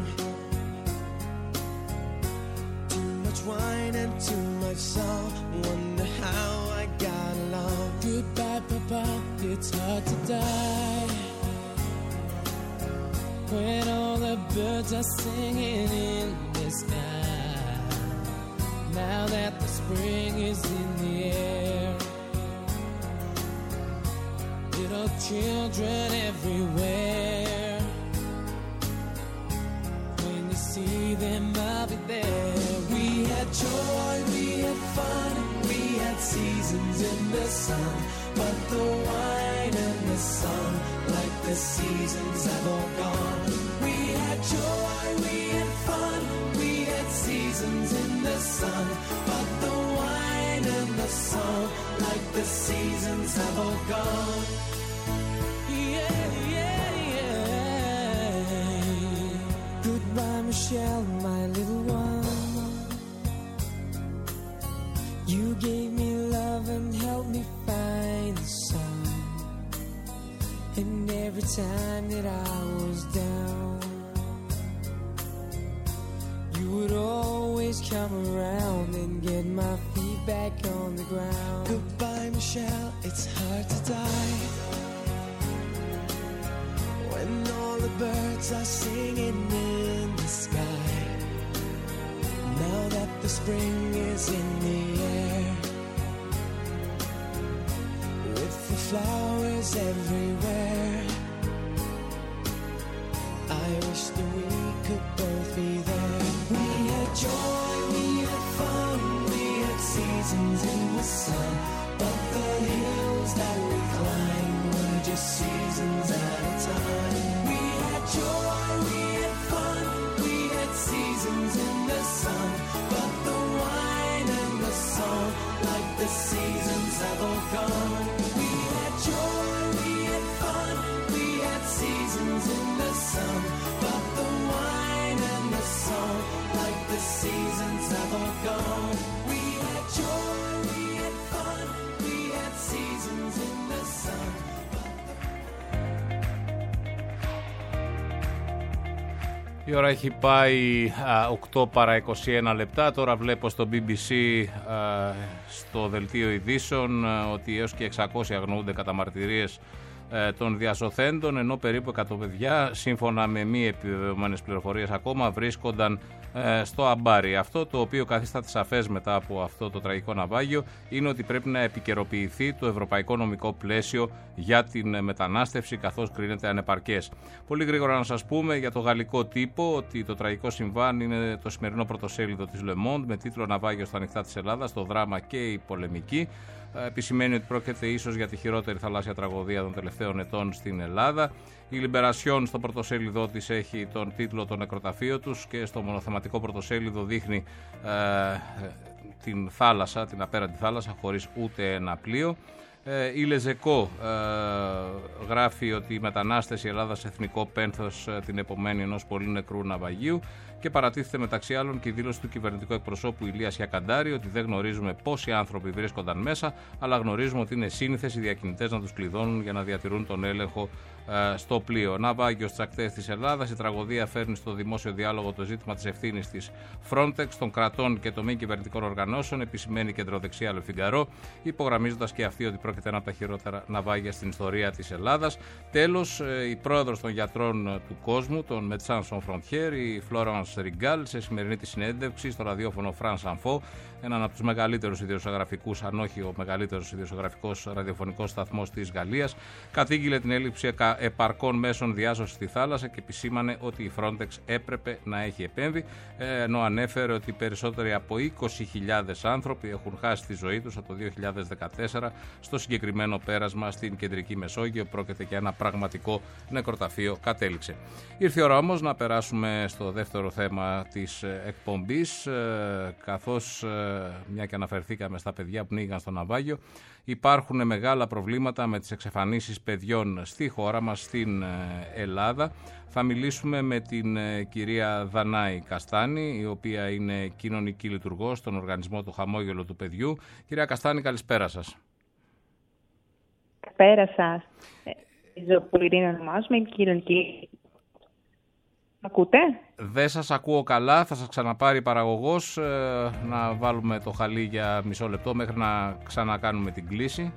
Too much wine and too much song. Wonder how I got along. Goodbye, Papa, it's hard to die when all the birds are singing in the sky. Now that the spring is in the air, little children everywhere. When you see them, I'll be there. We had joy, we had fun, we had seasons in the sun, but the wine and the sun, like the seasons have all gone. We had joy, we had fun, we had seasons in the sun, but the wine and the song, like the seasons have all gone. Yeah, yeah, yeah. Goodbye, Michelle, my little one. You gave me love and helped me find the sun. And every time that I was down, you would always come around and get my feet back on the ground. Goodbye, Michelle, it's hard to die when all the birds are singing in the sky. Now that the spring is in the air, with the flowers everywhere, I wish that we could both be there. We had joy, we had fun, we had seasons in the sun, but the hills that we climbed were just seasons at a time. We had joy, we had fun, we had seasons in the sun, but the wine and the song, like the seasons have all gone. We had joy, we had fun, we had seasons in the sun, but the wine and the song, like the seasons have all gone. We had joy, we had fun, we had seasons in the sun. Η ώρα έχει πάει α, οκτώ παρά είκοσι ένα λεπτά. Τώρα βλέπω στο μπι μπι σι α, στο δελτίο ειδήσεων α, ότι έως και εξακόσια αγνοούνται κατά μαρτυρίες ε, των διασωθέντων, ενώ περίπου εκατό παιδιά, σύμφωνα με μη επιβεβαιωμένες πληροφορίες ακόμα, βρίσκονταν ε, στο αμπάρι. Αυτό το οποίο καθίσταται σαφές μετά από αυτό το τραγικό ναυάγιο είναι ότι πρέπει να επικαιροποιηθεί το ευρωπαϊκό νομικό πλαίσιο για την μετανάστευση, καθώς κρίνεται ανεπαρκές. Πολύ γρήγορα να σας πούμε για το γαλλικό τύπο ότι το τραγικό συμβάν είναι το σημερινό πρωτοσέλιδο της Le Monde με τίτλο «Ναυάγιο στα ανοιχτά της Ελλάδας, το δράμα και η πολεμική». Επισημαίνει ότι πρόκειται ίσως για τη χειρότερη θαλάσσια τραγωδία των τελευταίων ετών στην Ελλάδα. Η Λιμπερασιόν στο πρωτοσέλιδό της έχει τον τίτλο «Το νεκροταφείο τους» και στο μονοθεματικό πρωτοσέλιδο δείχνει ε, την θάλασσα, την απέραντη θάλασσα, χωρίς ούτε ένα πλοίο. Ε, η Λεζεκό ε, γράφει ότι οι μετανάστες, η Ελλάδα σε εθνικό πένθος ε, την επομένη ενός πολύ νεκρού ναυαγίου, και παρατίθεται μεταξύ άλλων και η δήλωση του κυβερνητικού εκπροσώπου Ηλία Σιακαντάρη ότι δεν γνωρίζουμε πόσοι άνθρωποι βρίσκονταν μέσα, αλλά γνωρίζουμε ότι είναι σύνηθες οι διακινητές να τους κλειδώνουν για να διατηρούν τον έλεγχο ε, στο πλοίο. Ναυάγιο στις ακτές της Ελλάδας. Η τραγωδία φέρνει στο δημόσιο διάλογο το ζήτημα της ευθύνης της Frontex, των κρατών και των μη κυβερνητικών οργανώσεων, επισημαίνει η κεντροδεξιά Le Figaro, υπογραμμίζοντας και αυτή ότι πρόκειται ένα από τα χειρότερα ναυάγια στην ιστορία της Ελλάδας. Τέλος, η πρόεδρος των γιατρών του κόσμου, των Médecins Sans Frontières, η Florence Rigal, σε σημερινή τη συνέντευξη στο ραδιόφωνο France Info, έναν από τους μεγαλύτερους ιδιοσιογραφικούς, αν όχι ο μεγαλύτερος ιδιοσιογραφικός ραδιοφωνικός σταθμός της Γαλλίας, κατήγγειλε την έλλειψη επαρκών μέσων διάσωσης στη θάλασσα και επισήμανε ότι η Frontex έπρεπε να έχει επέμβει, ενώ ανέφερε ότι περισσότεροι από είκοσι χιλιάδες άνθρωποι έχουν χάσει τη ζωή τους από το δύο χιλιάδες δεκατέσσερα στο συγκεκριμένο πέρασμα στην Κεντρική Μεσόγειο. Πρόκειται για ένα πραγματικό νεκροταφείο, κατέληξε. Ήρθε η ώρα όμως να περάσουμε στο δεύτερο θέμα της εκπομπής, καθώς μια και αναφερθήκαμε στα παιδιά που πνίγηκαν στο ναυάγιο, υπάρχουν μεγάλα προβλήματα με τις εξαφανίσεις παιδιών στη χώρα μας, στην Ελλάδα. Θα μιλήσουμε με την κυρία Δανάη Καστάνη, η οποία είναι κοινωνική λειτουργός στον οργανισμό του Χαμόγελο του Παιδιού. Κυρία Καστάνη, καλησπέρα σας. Καλησπέρα σας. Ζωοπολιρίνη ονομάζομαι, κοινωνική. Ακούτε? Δεν σας ακούω καλά, θα σας ξαναπάρει η παραγωγός, ε, να βάλουμε το χαλί για μισό λεπτό μέχρι να ξανακάνουμε την κλίση.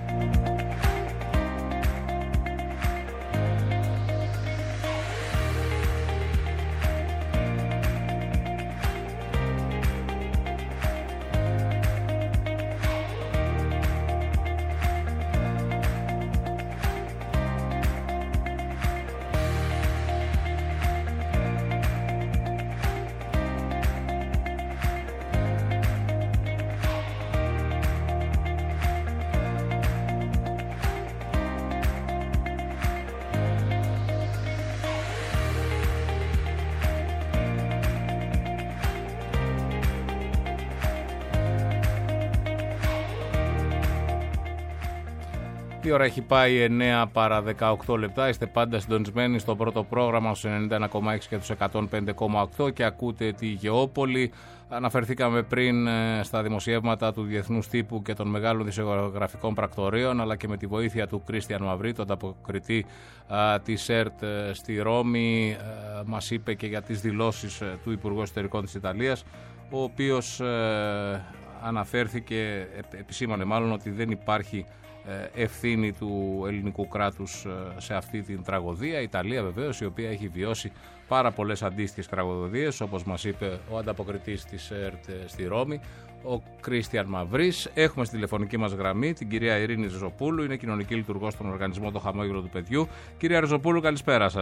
Η ώρα έχει πάει εννέα παρά δεκαοκτώ λεπτά. Είστε πάντα συντονισμένοι στο πρώτο πρόγραμμα στους ενενήντα ένα κόμμα έξι και τους εκατόν πέντε κόμμα οκτώ και ακούτε τη Γεώπολη. Αναφερθήκαμε πριν στα δημοσιεύματα του Διεθνούς Τύπου και των μεγάλων δημοσιογραφικών πρακτορείων, αλλά και με τη βοήθεια του Κρίστιαν Μαυρί, τον ανταποκριτή α, της ΕΡΤ στη Ρώμη, α, μας είπε και για τις δηλώσεις του Υπουργού Εσωτερικών της Ιταλίας, ο οποίος α, αναφέρθηκε, επισήμανε μάλλον, ότι δεν υπάρχει ευθύνη του ελληνικού κράτους σε αυτή την τραγωδία. Η Ιταλία βεβαίως, η οποία έχει βιώσει πάρα πολλές αντίστοιχες τραγωδίες, όπως μας είπε ο ανταποκριτής της ΕΡΤ στη Ρώμη, ο Κρίστιαν Μαυρής. Έχουμε στη τηλεφωνική μας γραμμή την κυρία Ειρήνη Ριζοπούλου, είναι κοινωνική λειτουργός στον οργανισμό Το Χαμόγελο του Παιδιού. Κυρία Ριζοπούλου, καλησπέρα σας.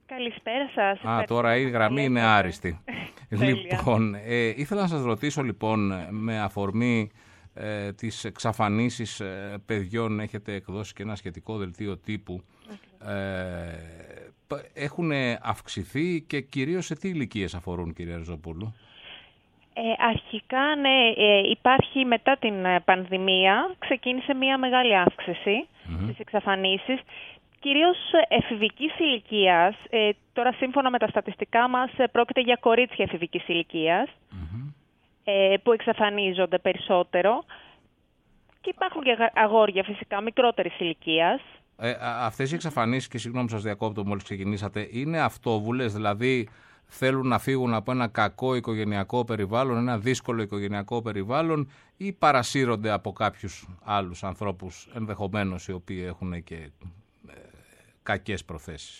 Καλησπέρα σας. Α, τώρα η γραμμή είναι άριστη. Τέλεια. Λοιπόν, ε, ήθελα να σας ρωτήσω λοιπόν, με αφορμή ε, τις εξαφανίσεις ε, παιδιών, έχετε εκδώσει και ένα σχετικό δελτίο τύπου. Ε, έχουν αυξηθεί και κυρίως σε τι ηλικίες αφορούν, κυρία Ριζοπούλου? Ε, αρχικά, ναι, ε, υπάρχει μετά την ε, πανδημία, ξεκίνησε μια μεγάλη αύξηση Mm-hmm. στις εξαφανίσεις, κυρίως ε, εφηβικής ηλικίας. Ε, τώρα, σύμφωνα με τα στατιστικά μας, ε, πρόκειται για κορίτσια εφηβικής ηλικίας, Mm-hmm. ε, που εξαφανίζονται περισσότερο. Και υπάρχουν και αγα- αγόρια, φυσικά, μικρότερης ηλικίας. Ε, α- αυτές οι εξαφανίσεις, και συγγνώμη σας διακόπτω μόλις ξεκινήσατε, είναι αυτόβουλες, δηλαδή θέλουν να φύγουν από ένα κακό οικογενειακό περιβάλλον, ένα δύσκολο οικογενειακό περιβάλλον, ή παρασύρονται από κάποιους άλλους ανθρώπους, ενδεχομένως οι οποίοι έχουν και ε, κακές προθέσεις?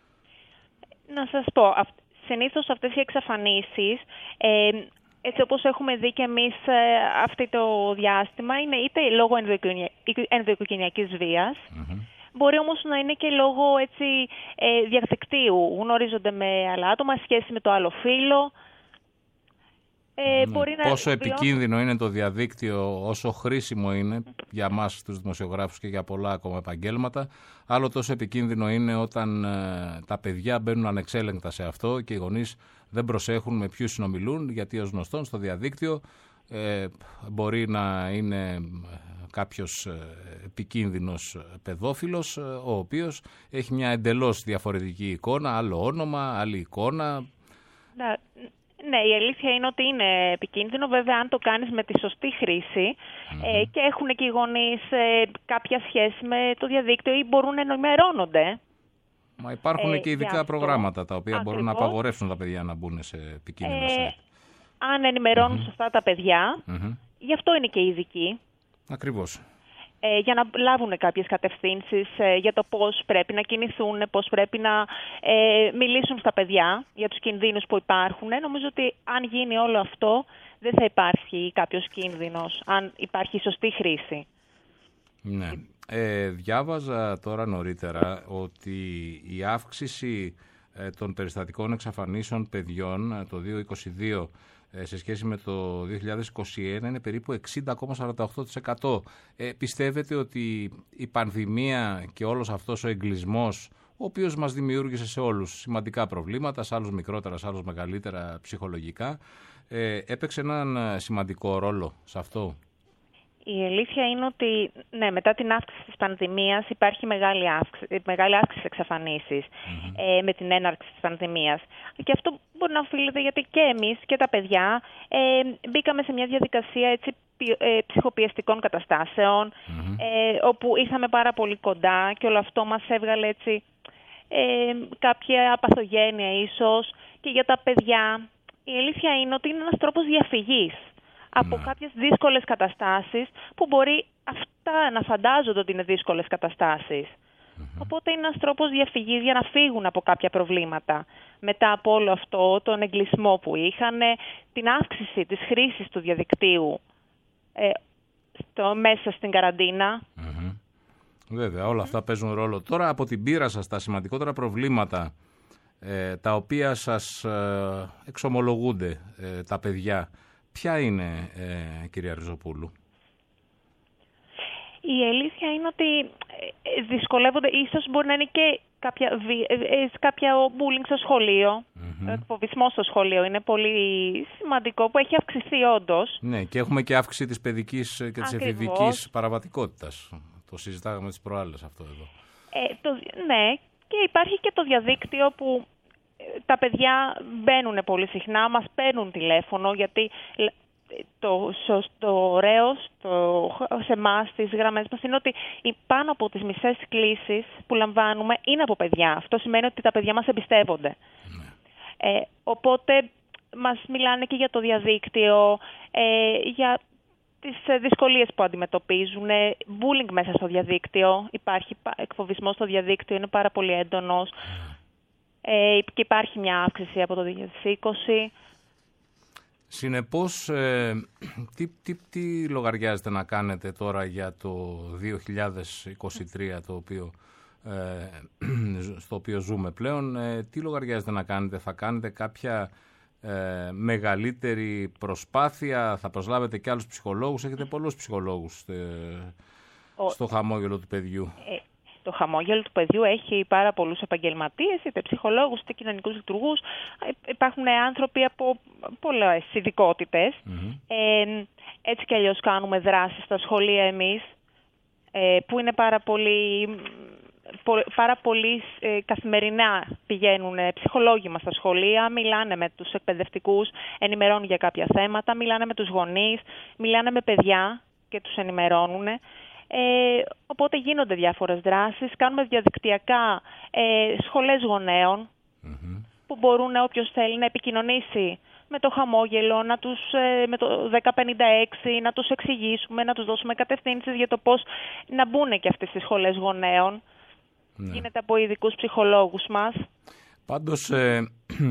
Να σας πω, αυ- συνήθως αυτές οι εξαφανίσεις, ε, έτσι όπως έχουμε δει και εμείς ε, αυτό το διάστημα, είναι είτε λόγω ενδοοικογενεια- ενδοοικογενειακής βίας, Mm-hmm. μπορεί όμως να είναι και λόγω έτσι, ε, διαδικτύου. Γνωρίζονται με άλλα άτομα, σχέση με το άλλο φύλο. Ε, Ναι. μπορεί να Πόσο βιώνουν- επικίνδυνο είναι το διαδίκτυο, όσο χρήσιμο είναι για μας τους δημοσιογράφους και για πολλά ακόμα επαγγέλματα, άλλο τόσο επικίνδυνο είναι όταν ε, τα παιδιά μπαίνουν ανεξέλεγκτα σε αυτό και οι γονείς δεν προσέχουν με ποιους συνομιλούν, γιατί ως γνωστόν στο διαδίκτυο ε, μπορεί να είναι κάποιος ε, επικίνδυνος παιδόφιλος, ε, ο οποίος έχει μια εντελώς διαφορετική εικόνα, άλλο όνομα, άλλη εικόνα. Να- Ναι, η αλήθεια είναι ότι είναι επικίνδυνο. Βέβαια, αν το κάνεις με τη σωστή χρήση ε, και έχουν και οι γονείς ε, κάποια σχέση με το διαδίκτυο ή μπορούν να ενημερώνονται. Μα υπάρχουν Ε, και γι' ειδικά αυτό. προγράμματα τα οποία μπορούν να Ακριβώς. απαγορεύσουν τα παιδιά να μπουν σε επικίνδυνα Ε, site. αν ενημερώνουν σωστά τα παιδιά, Μμμ. γι' αυτό είναι και οι ειδικοί. Ακριβώς. ε, για να λάβουν κάποιες κατευθύνσεις ε, για το πώς πρέπει να κινηθούν, πώς πρέπει να ε, μιλήσουν στα παιδιά για τους κινδύνους που υπάρχουν. Ε, νομίζω ότι αν γίνει όλο αυτό δεν θα υπάρχει κάποιος κίνδυνος, αν υπάρχει σωστή χρήση. Ναι. Ε, διάβαζα τώρα νωρίτερα ότι η αύξηση ε, των περιστατικών εξαφανίσεων παιδιών ε, το δύο χιλιάδες είκοσι δύο ε, σε σχέση με το δύο χιλιάδες είκοσι ένα είναι περίπου εξήντα κόμμα σαράντα οκτώ τοις εκατό. Ε, πιστεύετε ότι η πανδημία και όλος αυτός ο εγκλισμός, ο οποίος μας δημιούργησε σε όλους σημαντικά προβλήματα, σε άλλους μικρότερα, σε άλλους μεγαλύτερα ψυχολογικά, ε, έπαιξε έναν σημαντικό ρόλο σε αυτό? Η αλήθεια είναι ότι ναι, μετά την αύξηση της πανδημίας υπάρχει μεγάλη αύξηση, μεγάλη αύξηση εξαφανίσεις mm-hmm. ε, με την έναρξη της πανδημίας. Και αυτό μπορεί να οφείλεται γιατί και εμείς και τα παιδιά ε, μπήκαμε σε μια διαδικασία έτσι, ε, ψυχοπιεστικών καταστάσεων mm-hmm. ε, όπου ήρθαμε πάρα πολύ κοντά και όλο αυτό μας έβγαλε έτσι, ε, κάποια παθογένεια ίσως. Και για τα παιδιά η αλήθεια είναι ότι είναι ένας τρόπος διαφυγής από κάποιες δύσκολες καταστάσεις που μπορεί αυτά να φαντάζονται ότι είναι δύσκολες καταστάσεις. Mm-hmm. Οπότε είναι ένας τρόπος διαφυγής για να φύγουν από κάποια προβλήματα. Μετά από όλο αυτό, τον εγκλισμό που είχαν, την αύξηση της χρήσης του διαδικτύου ε, στο, μέσα στην καραντίνα. Mm-hmm. Βέβαια, όλα αυτά παίζουν ρόλο. Τώρα από την πείρα σας, τα σημαντικότερα προβλήματα ε, τα οποία σας ε, εξομολογούνται ε, τα παιδιά, ποια είναι, ε, κυρία Ριζοπούλου? Η αλήθεια είναι ότι ε, δυσκολεύονται, ίσως μπορεί να είναι και κάποια, ε, ε, κάποια bullying στο σχολείο, mm-hmm. εκφοβισμό στο σχολείο. Είναι πολύ σημαντικό που έχει αυξηθεί όντως. Ναι, και έχουμε και αύξηση της παιδικής και της εφηβικής παραβατικότητας. Το συζητάγαμε τις προάλλες αυτό εδώ. Ε, το, ναι, και υπάρχει και το διαδίκτυο που τα παιδιά μπαίνουν πολύ συχνά, μας παίρνουν τηλέφωνο, γιατί το σωστό ωραίο στο, σε εμάς τις γραμμές μας είναι ότι πάνω από τις μισές κλήσεις που λαμβάνουμε είναι από παιδιά. Αυτό σημαίνει ότι τα παιδιά μας εμπιστεύονται. Ναι. Ε, οπότε μας μιλάνε και για το διαδίκτυο, ε, για τις δυσκολίες που αντιμετωπίζουν, bullying μέσα στο διαδίκτυο, υπάρχει εκφοβισμός στο διαδίκτυο, είναι πάρα πολύ έντονος. Ε, και υπάρχει μια αύξηση από το δύο χιλιάδες είκοσι. Συνεπώς, ε, τι, τι, τι λογαριάζετε να κάνετε τώρα για το δύο χιλιάδες είκοσι τρία, το οποίο στο οποίο ζούμε πλέον. Ε, τι λογαριάζετε να κάνετε, θα κάνετε κάποια ε, μεγαλύτερη προσπάθεια, θα προσλάβετε και άλλους ψυχολόγους, έχετε πολλούς ψυχολόγους ε, στο χαμόγελο του παιδιού. Ε, το χαμόγελο του παιδιού έχει πάρα πολλούς επαγγελματίες, είτε ψυχολόγους, είτε κοινωνικούς λειτουργούς. Υπάρχουν άνθρωποι από πολλές ειδικότητες. Mm-hmm. Ε, έτσι κι αλλιώς κάνουμε δράσεις στα σχολεία εμείς, ε, που είναι πάρα πολύ... Πάρα πολλοί ε, καθημερινά πηγαίνουν ε, ψυχολόγοι μας στα σχολεία, μιλάνε με τους εκπαιδευτικούς, ενημερώνουν για κάποια θέματα, μιλάνε με τους γονείς, μιλάνε με παιδιά και τους ενημερώνουν. Ε, οπότε γίνονται διάφορες δράσεις, κάνουμε διαδικτυακά ε, σχολές γονέων, mm-hmm. που μπορούν όποιος θέλει να επικοινωνήσει με το χαμόγελο, να τους, με το δέκα πενήντα έξι, να τους εξηγήσουμε, να τους δώσουμε κατευθύνσεις για το πώς να μπουν και αυτές τις σχολές γονέων. Ναι. Γίνεται από ειδικούς ψυχολόγους μας. Πάντως ε,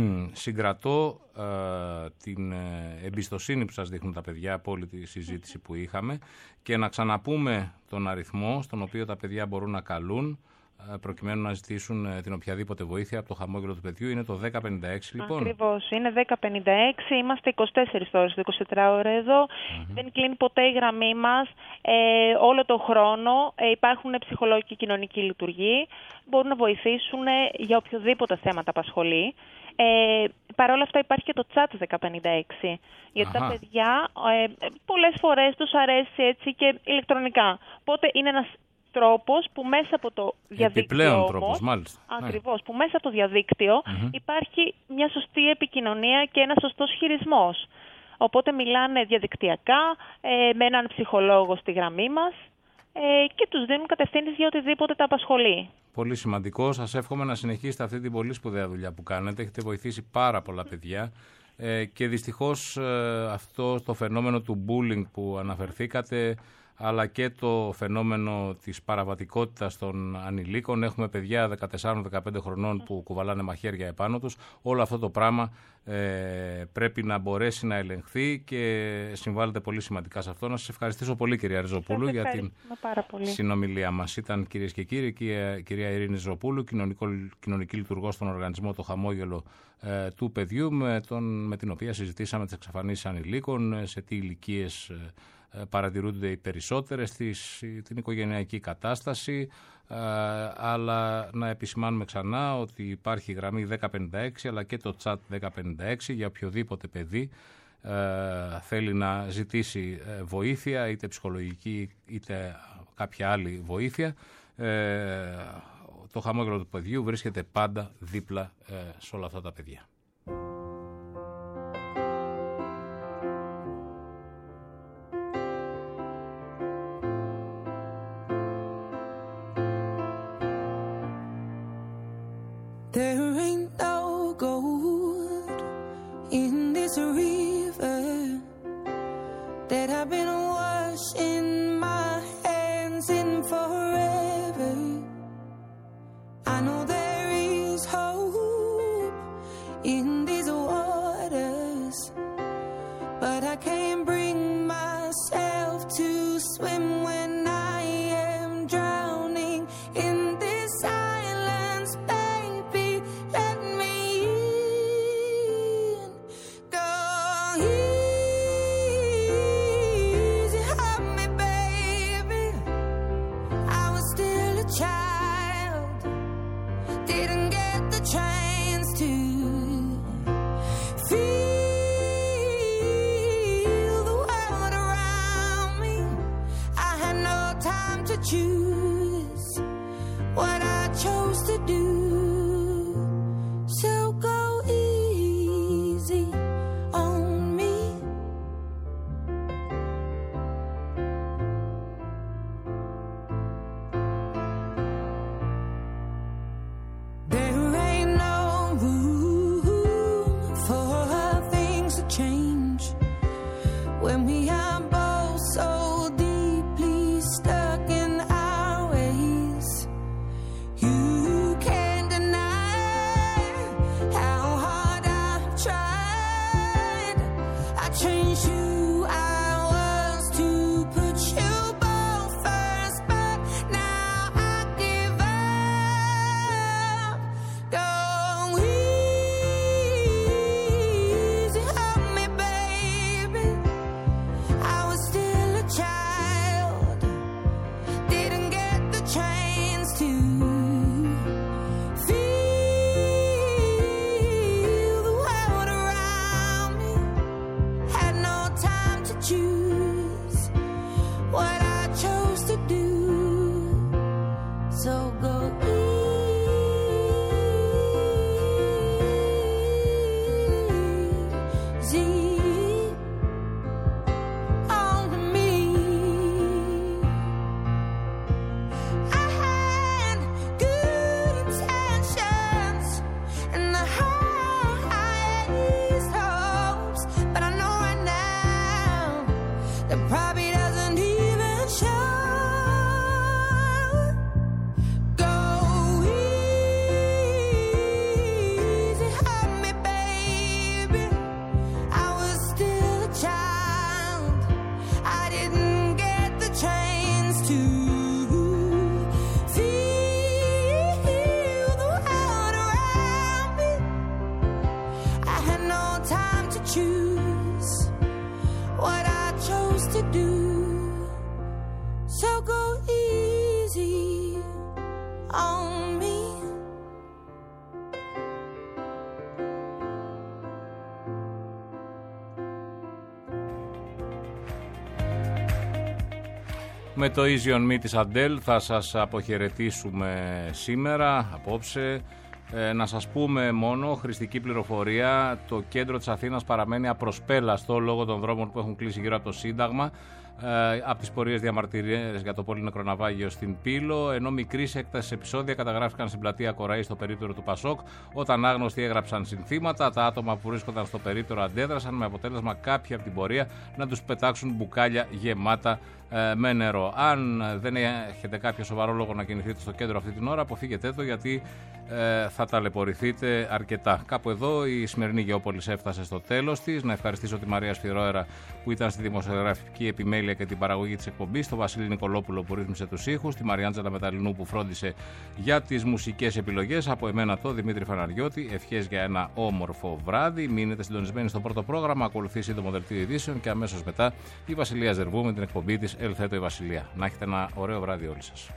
συγκρατώ ε, την εμπιστοσύνη που σας δείχνουν τα παιδιά από όλη τη συζήτηση που είχαμε και να ξαναπούμε τον αριθμό στον οποίο τα παιδιά μπορούν να καλούν προκειμένου να ζητήσουν την οποιαδήποτε βοήθεια από το χαμόγελο του παιδιού. Είναι το δέκα πενήντα έξι λοιπόν. Ακριβώς, είναι δέκα πενήντα έξι, είμαστε είκοσι τέσσερις ώρες, είκοσι τέσσερις ώρες εδώ, mm-hmm. δεν κλείνει ποτέ η γραμμή μας, ε, όλο τον χρόνο ε, υπάρχουν ψυχολόγοι και κοινωνικοί λειτουργοί, μπορούν να βοηθήσουν για οποιοδήποτε θέματα απασχολεί. Ε, Παρ' όλα αυτά υπάρχει και το chat δέκα πενήντα έξι, γιατί Αχα. τα παιδιά ε, πολλές φορές τους αρέσει έτσι και ηλεκτρονικά, οπότε είναι ένας τρόπος που μέσα από το διαδίκτυο, επιπλέον τρόπος, μάλιστα. Ακριβώς, που μέσα από το διαδίκτυο mm-hmm. υπάρχει μια σωστή επικοινωνία και ένας σωστός χειρισμός. Οπότε μιλάνε διαδικτυακά ε, με έναν ψυχολόγο στη γραμμή μας ε, και τους δίνουν κατευθύνσεις για οτιδήποτε τα απασχολεί. Πολύ σημαντικό. Σας εύχομαι να συνεχίσετε αυτή την πολύ σπουδαία δουλειά που κάνετε. Έχετε βοηθήσει πάρα πολλά παιδιά ε, και δυστυχώς ε, αυτό το φαινόμενο του bullying που αναφερθήκατε, αλλά και το φαινόμενο της παραβατικότητας των ανηλίκων. Έχουμε παιδιά δεκατεσσάρων δεκαπέντε χρονών που κουβαλάνε μαχαίρια επάνω τους. Όλο αυτό το πράγμα ε, πρέπει να μπορέσει να ελεγχθεί και συμβάλλεται πολύ σημαντικά σε αυτό. Να σας ευχαριστήσω πολύ, κυρία Ριζοπούλου, για την συνομιλία μας. Ήταν, κυρίες και κύριοι, κυρία, κυρία Ειρήνη Ριζοπούλου, κοινωνική λειτουργός στον οργανισμό Το Χαμόγελο ε, του Παιδιού, με, τον, με την οποία συζητήσαμε τις εξαφανίσεις ανηλίκων, σε τι ηλικίες ε, παρατηρούνται οι περισσότερες, στις, την οικογενειακή κατάσταση, ε, αλλά να επισημάνουμε ξανά ότι υπάρχει η γραμμή δέκα πενήντα έξι αλλά και το chat δέκα πενήντα έξι για οποιοδήποτε παιδί ε, θέλει να ζητήσει ε, βοήθεια, είτε ψυχολογική είτε κάποια άλλη βοήθεια. Ε, το χαμόγελο του παιδιού βρίσκεται πάντα δίπλα ε, σε όλα αυτά τα παιδιά. There ain't no gold in this river that I've been washing my hands in forever. I know there is hope in these waters, but I can't bring myself to swim when I am drowning in this silence. Let me in. Go easy, help me, baby. I was still a child, didn't get the chance to feel the world around me. I had no time to choose what I chose to do. So go easy on me. There ain't no room for things to change when we are both so deeply stuck in our ways. You can't deny how hard I've tried. I changed who I was to put you both first, but now I give that probably doesn't even show. Go easy on me, baby. I was still a child. I didn't get the chance to feel the world around me. I had no time to choose what I chose to do. So go easy on me. Με το Easy on Me της Αντέλ θα σας αποχαιρετήσουμε σήμερα, απόψε. Ε, να σας πούμε μόνο, χρηστική πληροφορία, το κέντρο της Αθήνας παραμένει απροσπέλαστο λόγω των δρόμων που έχουν κλείσει γύρω από το Σύνταγμα, ε, από τις πορείες διαμαρτυρίες για το πολύνεκρο ναυάγιο στην Πύλο, ενώ μικρής έκτασης επεισόδια καταγράφηκαν στην πλατεία Κοραή στο περίπτερο του Πασόκ, όταν άγνωστοι έγραψαν συνθήματα. Τα άτομα που βρίσκονταν στο περίπτερο αντέδρασαν, με αποτέλεσμα κάποιοι από την πορεία να τους πετάξουν μπουκάλια γεμάτα ε, με νερό. Αν δεν έχετε κάποιο σοβαρό λόγο να κινηθείτε στο κέντρο αυτή την ώρα, αποφύγετε το, γιατί ε, θα ταλαιπωρηθείτε αρκετά. Κάπου εδώ η σημερινή Γεώπολης έφτασε στο τέλος της. Να ευχαριστήσω τη Μαρία Σφυρόερα που ήταν στη δημοσιογραφική επιμέλεια και την παραγωγή της εκπομπής, τον Βασίλη Νικολόπουλο που ρύθμισε τους ήχους, τη Μαριάντζελα Μεταλλινού που φρόντισε για τις μουσικές επιλογές. Από εμένα το Δημήτρη Φαναριώτη, ευχές για ένα όμορφο βράδυ. Μείνετε συντονισμένοι στο πρώτο πρόγραμμα, ακολουθεί σύντομο δελτίο ειδήσεων και αμέσως μετά η Βασιλεία Ζερβού με την εκπομπή της Ελθέτω η Βασιλεία. Να έχετε ένα ωραίο βράδυ όλοι σας.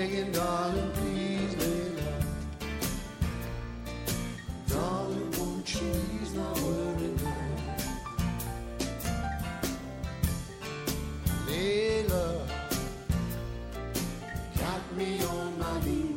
begging, darling, please, Layla. Darling, won't you please not worry now. Layla, got me on my knees.